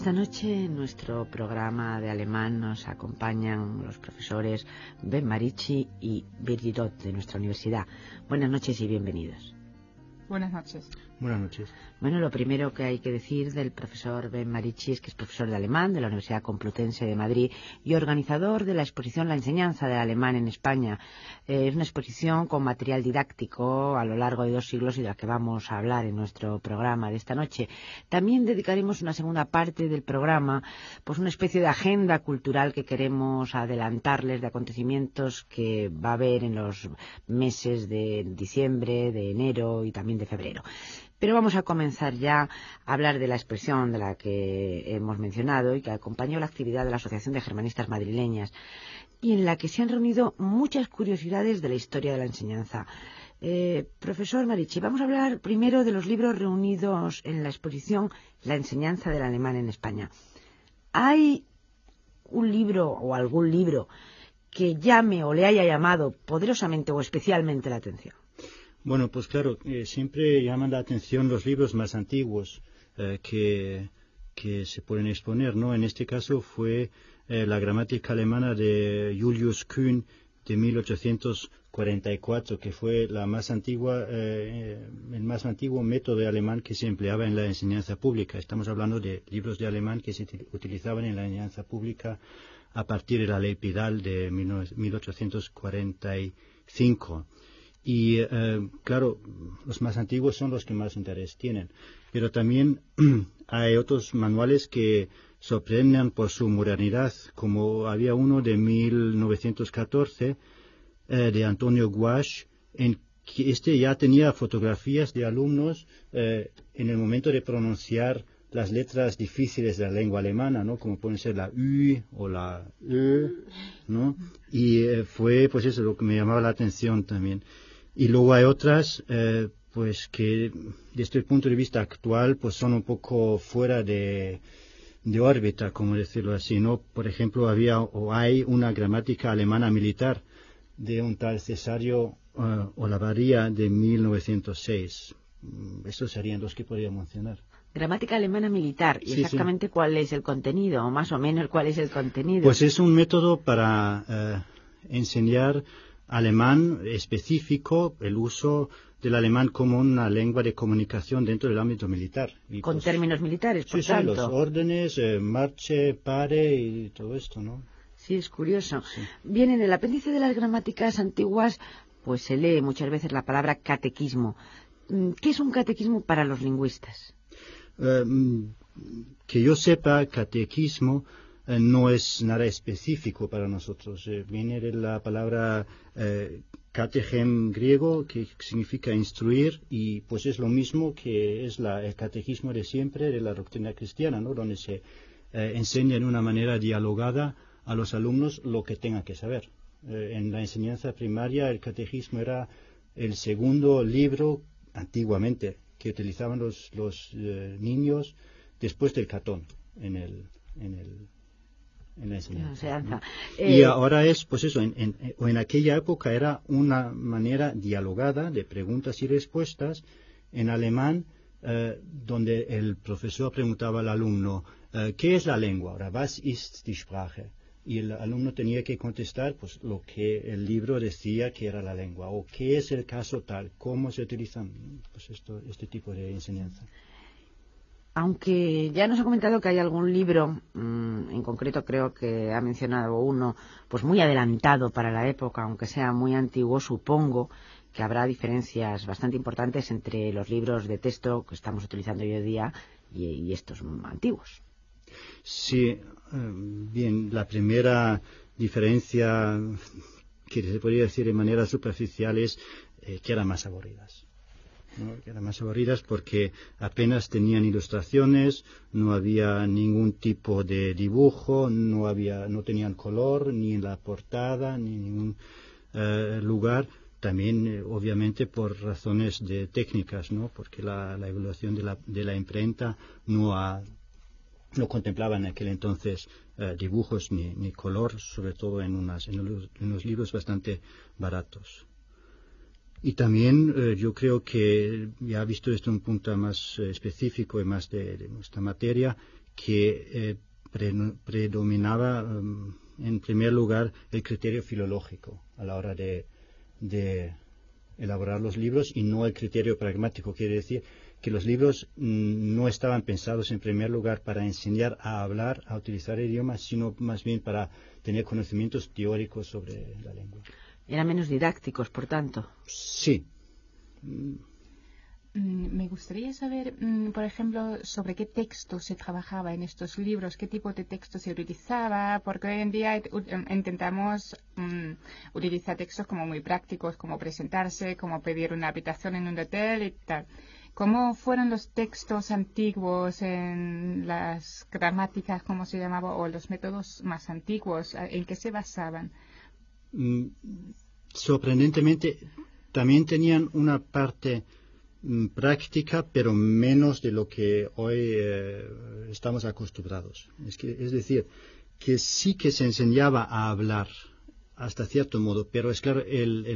Esta noche en nuestro programa de alemán nos acompañan los profesores Ben Marici y Birgit Ott de nuestra universidad. Buenas noches y bienvenidos. Buenas noches. Buenas noches. Bueno, lo primero que hay que decir del profesor Ben Marici es que es profesor de alemán de la Universidad Complutense de Madrid y organizador de la exposición La enseñanza del alemán en España. Es una exposición con material didáctico a lo largo de 2 siglos y de la que vamos a hablar en nuestro programa de esta noche. También dedicaremos una segunda parte del programa, pues una especie de agenda cultural que queremos adelantarles de acontecimientos que va a haber en los meses de diciembre, de enero y también de febrero. Pero vamos a comenzar ya a hablar de la expresión de la que hemos mencionado y que acompañó la actividad de la Asociación de Germanistas Madrileñas y en la que se han reunido muchas curiosidades de la historia de la enseñanza. Profesor Marici, vamos a hablar primero de los libros reunidos en la exposición La enseñanza del alemán en España. ¿Hay un libro o algún libro que llame o le haya llamado poderosamente o especialmente la atención? Bueno, pues claro, siempre llaman la atención los libros más antiguos que se pueden exponer, ¿no? En este caso fue la gramática alemana de Julius Kühn de 1844, que fue la más antigua, el más antiguo método de alemán que se empleaba en la enseñanza pública. Estamos hablando de libros de alemán que se utilizaban en la enseñanza pública a partir de la Ley Pidal de 1845. Y claro, los más antiguos son los que más interés tienen. Pero también hay otros manuales que sorprenden por su modernidad, como había uno de 1914 de Antonio Guasch, en que este ya tenía fotografías de alumnos en el momento de pronunciar las letras difíciles de la lengua alemana, ¿no? Como pueden ser la Ü o la Ö, ¿no? Y fue pues eso lo que me llamaba la atención también. Y luego hay otras, pues que desde el punto de vista actual, pues son un poco fuera de órbita, como decirlo así, ¿no? Por ejemplo, hay una gramática alemana militar de un tal Cesario Olavarría de 1906. Estos serían los que podría mencionar. Gramática alemana militar. ¿Y exactamente cuál es el contenido? O más o menos cuál es el contenido. Pues es un método para enseñar alemán específico, el uso del alemán como una lengua de comunicación dentro del ámbito militar. Y con términos militares, por tanto. Sí, los órdenes, marche, pare y todo esto, ¿no? Sí, es curioso. Sí. Bien, en el apéndice de las gramáticas antiguas, pues se lee muchas veces la palabra catequismo. ¿Qué es un catequismo para los lingüistas? Que yo sepa, catequismo no es nada específico para nosotros. Viene de la palabra catechem griego, que significa instruir, y pues es lo mismo que es el catequismo de siempre de la doctrina cristiana, ¿no? Donde se enseña de una manera dialogada a los alumnos lo que tengan que saber. En la enseñanza primaria el catequismo era el segundo libro antiguamente que utilizaban los niños después del catón en la enseñanza. ¿No? Y ahora es, pues eso, en aquella época era una manera dialogada de preguntas y respuestas en alemán, donde el profesor preguntaba al alumno, ¿qué es la lengua? Ahora, was ist die Sprache? Y el alumno tenía que contestar pues lo que el libro decía que era la lengua, o qué es el caso tal, cómo se utilizan pues este tipo de enseñanza. Aunque ya nos ha comentado que hay algún libro, en concreto creo que ha mencionado uno, pues muy adelantado para la época, aunque sea muy antiguo, supongo que habrá diferencias bastante importantes entre los libros de texto que estamos utilizando hoy en día y estos antiguos. Sí, bien, la primera diferencia que se podría decir de manera superficial es que eran más aburridas. ¿No? Que eran más aburridas porque apenas tenían ilustraciones, no había ningún tipo de dibujo, no tenían color ni en la portada ni en ningún lugar. También obviamente por razones de técnicas, ¿no? Porque la evolución de la imprenta no contemplaba en aquel entonces dibujos ni color, sobre todo en unos libros bastante baratos. Y también yo creo que, ya visto esto un punto más específico y más de nuestra materia, que predominaba en primer lugar el criterio filológico a la hora de elaborar los libros y no el criterio pragmático. Quiere decir que los libros no estaban pensados en primer lugar para enseñar a hablar, a utilizar idiomas, sino más bien para tener conocimientos teóricos sobre la lengua. Eran menos didácticos, por tanto. Sí. Me gustaría saber, por ejemplo, sobre qué texto se trabajaba en estos libros, qué tipo de texto se utilizaba, porque hoy en día intentamos utilizar textos como muy prácticos, como presentarse, como pedir una habitación en un hotel y tal. ¿Cómo fueron los textos antiguos en las gramáticas, como se llamaba, o los métodos más antiguos? ¿En qué se basaban? Sorprendentemente, también tenían una parte práctica, pero menos de lo que hoy estamos acostumbrados. Es decir, que sí que se enseñaba a hablar hasta cierto modo, pero es claro,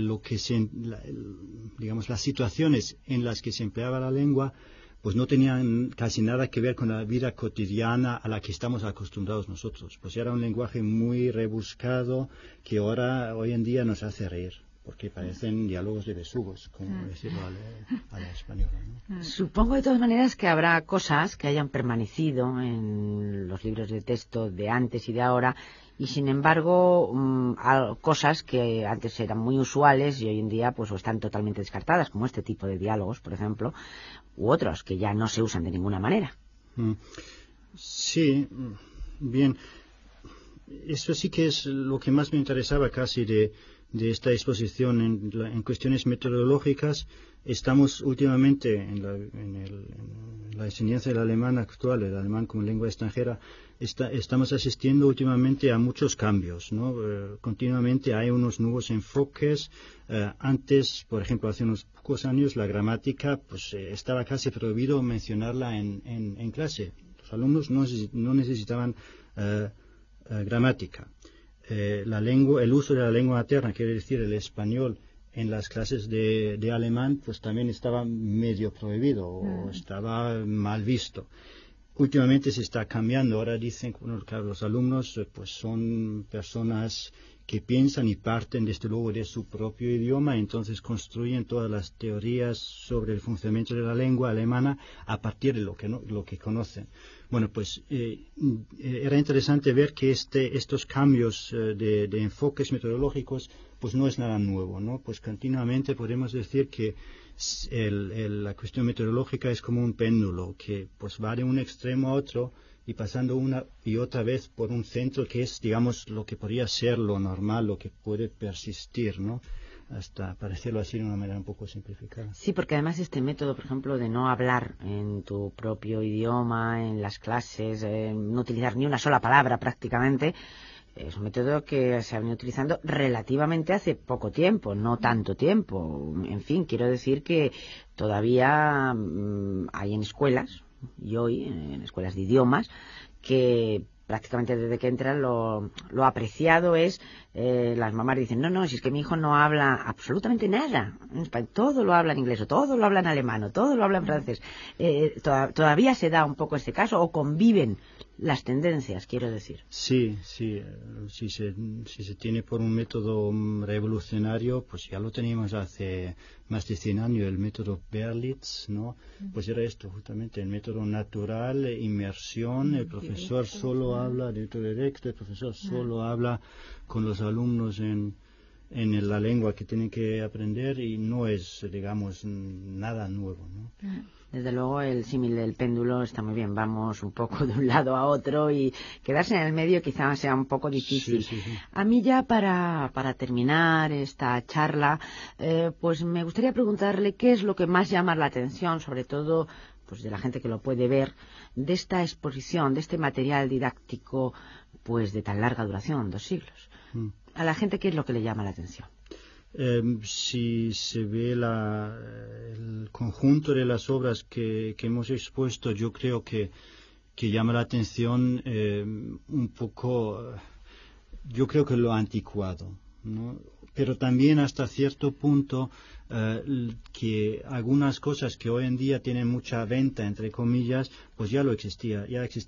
digamos, las situaciones en las que se empleaba la lengua, pues no tenían casi nada que ver con la vida cotidiana a la que estamos acostumbrados nosotros. Pues era un lenguaje muy rebuscado que hoy en día nos hace reír, porque parecen diálogos de besugos, como decirlo a la española, ¿no? Supongo de todas maneras que habrá cosas que hayan permanecido en los libros de texto de antes y de ahora, y sin embargo cosas que antes eran muy usuales y hoy en día pues o están totalmente descartadas, como este tipo de diálogos, por ejemplo, u otros que ya no se usan de ninguna manera. Sí, bien. Eso sí que es lo que más me interesaba casi de esta exposición en cuestiones metodológicas. Estamos últimamente en la enseñanza del alemán actual, el alemán como lengua extranjera, estamos asistiendo últimamente a muchos cambios, ¿no? Continuamente hay unos nuevos enfoques. Antes, por ejemplo, hace unos pocos años, la gramática pues estaba casi prohibido mencionarla en clase. Los alumnos no necesitaban gramática. El uso de la lengua materna, quiere decir el español, en las clases de alemán, pues también estaba medio prohibido o estaba mal visto. Últimamente se está cambiando. Ahora dicen que claro, los alumnos pues son personas que piensan y parten desde luego de su propio idioma, entonces construyen todas las teorías sobre el funcionamiento de la lengua alemana a partir de lo que conocen. Bueno, pues era interesante ver que estos cambios de enfoques metodológicos pues no es nada nuevo, ¿no? Pues continuamente podemos decir que la cuestión metodológica es como un péndulo que pues va de un extremo a otro y pasando una y otra vez por un centro que es, digamos, lo que podría ser lo normal, lo que puede persistir, ¿no? Hasta, para decirlo así de una manera un poco simplificada. Sí, porque además este método, por ejemplo, de no hablar en tu propio idioma, en las clases, no utilizar ni una sola palabra prácticamente, es un método que se ha venido utilizando relativamente hace poco tiempo, no tanto tiempo. En fin, quiero decir que todavía hay en escuelas, y hoy en escuelas de idiomas, que prácticamente desde que entran lo apreciado es, las mamás dicen, no, si es que mi hijo no habla absolutamente nada en español, todo lo habla en inglés, o todo lo habla en alemán, o todo lo habla en francés. Todavía se da un poco este caso, o conviven las tendencias, quiero decir. Sí, si se tiene por un método revolucionario, pues ya lo teníamos hace más de 100 años, el método Berlitz, ¿no? Pues era esto, justamente, el método natural, inmersión, el profesor solo habla directo, el profesor solo habla con los alumnos en la lengua que tienen que aprender y no es, digamos, nada nuevo, ¿no? Desde luego el símil del péndulo está muy bien, vamos un poco de un lado a otro y quedarse en el medio quizás sea un poco difícil. Sí. A mí ya para terminar esta charla, pues me gustaría preguntarle qué es lo que más llama la atención, sobre todo pues de la gente que lo puede ver, de esta exposición, de este material didáctico pues de tan larga duración, 2 siglos. A la gente, ¿qué es lo que le llama la atención? Si se ve el conjunto de las obras que hemos expuesto, yo creo que llama la atención un poco, yo creo que lo anticuado, ¿no? pero también hasta cierto punto que algunas cosas que hoy en día tienen mucha venta, entre comillas, pues ya existía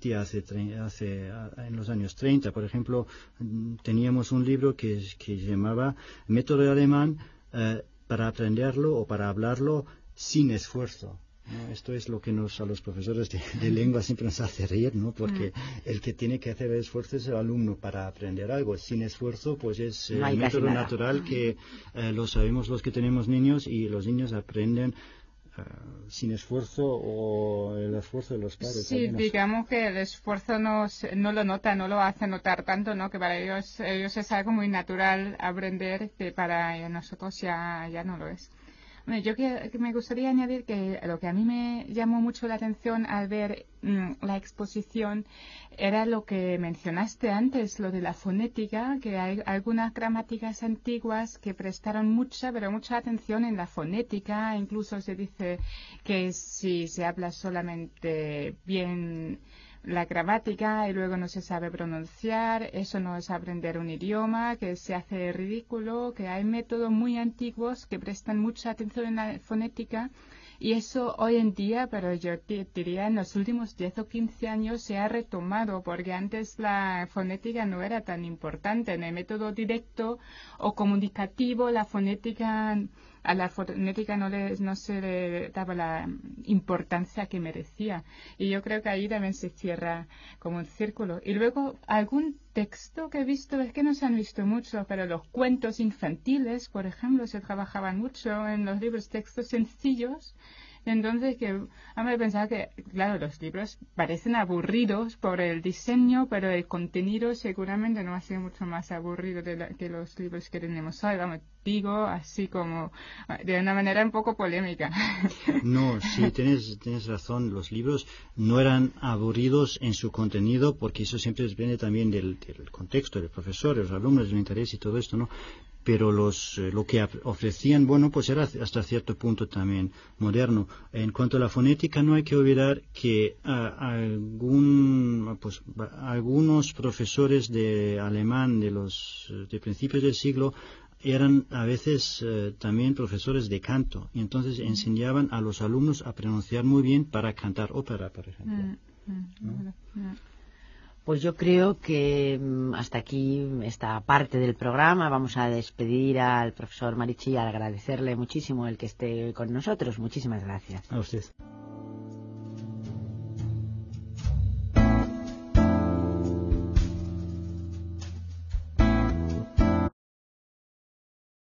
en los años 30. Por ejemplo, teníamos un libro que se llamaba Método alemán para aprenderlo o para hablarlo sin esfuerzo. ¿No? Esto es lo que a los profesores de lengua siempre nos hace reír, ¿no? Porque el que tiene que hacer el esfuerzo es el alumno para aprender algo. Sin esfuerzo, pues es no el método natural que lo sabemos los que tenemos niños, y los niños aprenden sin esfuerzo, o el esfuerzo de los padres. Sí, digamos que el esfuerzo no lo nota, no lo hace notar tanto, ¿no? Que para ellos es algo muy natural aprender, que para nosotros ya no lo es. Bueno, yo que me gustaría añadir que lo que a mí me llamó mucho la atención al ver la exposición era lo que mencionaste antes, lo de la fonética, que hay algunas gramáticas antiguas que prestaron mucha atención en la fonética. Incluso se dice que si se habla solamente bien la gramática y luego no se sabe pronunciar, eso no es aprender un idioma, que se hace ridículo, que hay métodos muy antiguos que prestan mucha atención en la fonética, y eso hoy en día, pero yo diría en los últimos 10 o 15 años se ha retomado, porque antes la fonética no era tan importante. En el método directo o comunicativo, a la fonética no se le daba la importancia que merecía. Y yo creo que ahí también se cierra como un círculo. Y luego, algún texto que he visto, es que no se han visto mucho, pero los cuentos infantiles, por ejemplo, se trabajaban mucho en los libros, textos sencillos. Entonces, a mí pensaba que, claro, los libros parecen aburridos por el diseño, pero el contenido seguramente no ha sido mucho más aburrido que los libros que tenemos hoy. Vamos, digo así como de una manera un poco polémica. No, sí, tienes razón. Los libros no eran aburridos en su contenido, porque eso siempre depende también del contexto, del profesor, de los alumnos, del interés y todo esto, ¿no? Pero lo que ofrecían, bueno, pues era hasta cierto punto también moderno. En cuanto a la fonética, no hay que olvidar que algunos profesores de alemán de principios del siglo eran a veces también profesores de canto, y entonces enseñaban a los alumnos a pronunciar muy bien para cantar ópera, por ejemplo. ¿No? Pues yo creo que hasta aquí esta parte del programa. Vamos a despedir al profesor Marichi y agradecerle muchísimo el que esté con nosotros. Muchísimas gracias. A usted.